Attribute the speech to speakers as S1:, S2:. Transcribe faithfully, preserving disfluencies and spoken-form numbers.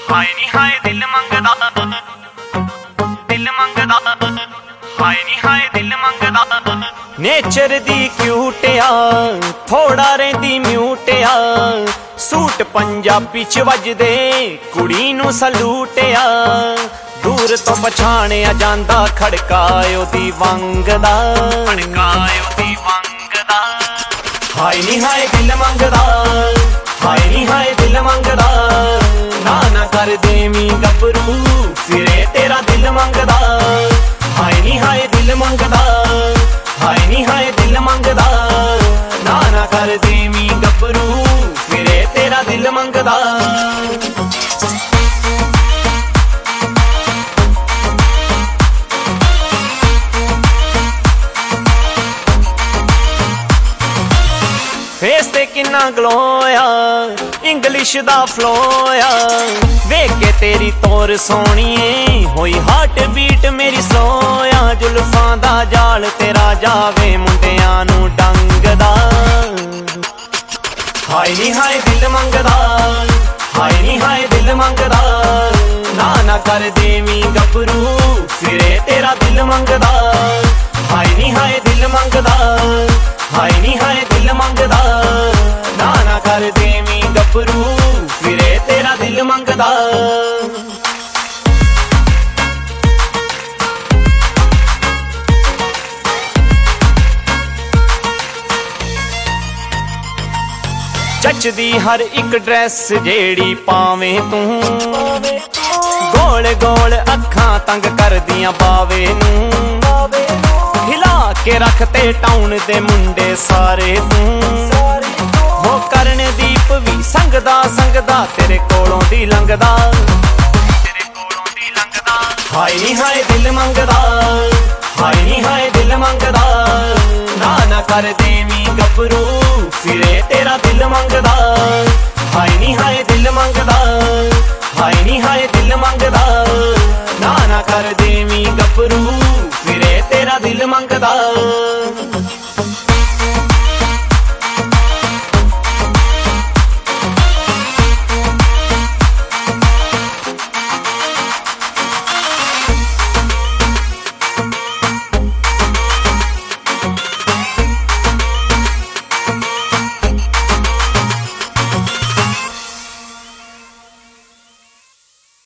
S1: ਹਾਏ ਨੀ ਹਾਏ ਦਿਲ ਮੰਗਦਾ, ਦਿਲ ਮੰਗਦਾ, ਹਾਏ ਨੀ ਹਾਏ ਦਿਲ ਮੰਗਦਾ। ਨੇਚਰ ਦੀ ਕਿਊਟਿਆ ਥੋੜਾ ਰਹਿੰਦੀ ਮਿਊਟਿਆ, ਸੂਟ ਪੰਜਾਬੀ ਚ ਵੱਜਦੇ ਕੁੜੀ ਨੂੰ ਸਲੂਟਿਆ। ਦੂਰ ਤੋਂ ਪਛਾਣਿਆ ਜਾਂਦਾ ਖੜਕਾ ਉਹਦੀ ਵੰਗ ਦਾ, ਖੜਕਾ ਉਹਦੀ ਵੰਗ ਦਾ। ਹਾਏ ਨੀ ਹਾਏ ਦਿਲ ਮੰਗਦਾ, ਹਾਏ ਨੀ ਹਾਏ ਦਿਲ ਮੰਗਦਾ। ਨਾ ਨਾ ਕਰ ਦੇਵੀਂ ਗੱਭਰੂ ਫਿਰੇ ਤੇਰਾ ਦਿਲ ਮੰਗਦਾ। ਹਾਏ ਨੀ ਹਾਏ ਦਿਲ ਮੰਗਦਾ, ਹਾਏ ਨੀ ਹਾਏ ਦਿਲ ਮੰਗਦਾ। ਨਾ ਨਾ ਕਰ ਦੇਵੀਂ ਗੱਭਰੂ ਫਿਰੇ ਤੇਰਾ ਦਿਲ ਮੰਗਦਾ। ਫੇਸ ਤੇ ਕਿੰਨਾ ਗਲੋ ਆ, ਇੰਗਲਿਸ਼ ਦਾ ਫਲੋ ਆ। ਵੇਖ ਕੇ ਤੇਰੀ ਤੋਰ ਸੋਹਣੀਏ ਹੋਈ ਹਾਰਟ ਬੀਟ ਮੇਰੀ ਸਲੋ ਆ। ਜ਼ੁਲਫਾਂ ਦਾ ਜਾਲ ਤੇਰਾ ਜਾਵੇ ਮੁੰਡਿਆਂ ਨੂੰ ਡੰਗਦਾ। ਹਾਏ ਨੀ ਹਾਏ ਦਿਲ ਮੰਗਦਾ, ਹਾਏ ਨੀ ਹਾਏ ਦਿਲ ਮੰਗਦਾ। ਨਾ ਨਾ ਕਰ ਦੇਵੀਂ ਗੱਭਰੂ ਫਿਰੇ ਤੇਰਾ ਦਿਲ ਮੰਗਦਾ। ਹਾਏ ਨੀ ਹਾਏ ਦਿਲ ਮੰਗਦਾ, ਹਾਏ ਨੀ ਹਾਏ ਦਿਲ ਮੰਗਦਾ। ਨਾ ਨਾ ਕਰ ਦੇਵੀਂ ਗੱਭਰੂ ਫਿਰੇ ਤੇਰਾ ਦਿਲ ਮੰਗਦਾ। ਜੱਚਦੀ ਹਰ ਇੱਕ ਡਰੈਸ ਜਿਹੜੀ ਪਾਵੇਂ ਤੂੰ, ਗੋਲ ਗੋਲ ਅੱਖਾਂ ਤੰਗ ਕਰਦੀਆਂ ਬਾਵੇ ਨੂੰ। ਹਿਲਾ ਕੇ ਰੱਖ ਤੇ ਟਾਊਨ ਦੇ ਮੁੰਡੇ ਸਾਰੇ ਤੂੰ। ਹੋ ਕਰਨਦੀਪ ਵੀ ਸੰਗਦਾ ਸੰਗਦਾ ਤੇਰੇ ਕੋਲੋਂ ਦੀ ਲੰਘਦਾ, ਤੇਰੇ ਕੋਲੋਂ ਦੀ ਲੰਘਦਾ। ਹਾਏ ਨੀ ਹਾਏ ਦਿਲ ਮੰਗਦਾ, ਹਾਏ ਨੀ ਹਾਏ ਦਿਲ ਮੰਗਦਾ। ਨਾ ਨਾ ਕਰ ਦੇਵੀਂ ਗੱਭਰੂ ਫਿਰੇ ਤੇਰਾ ਦਿਲ ਮੰਗਦਾ।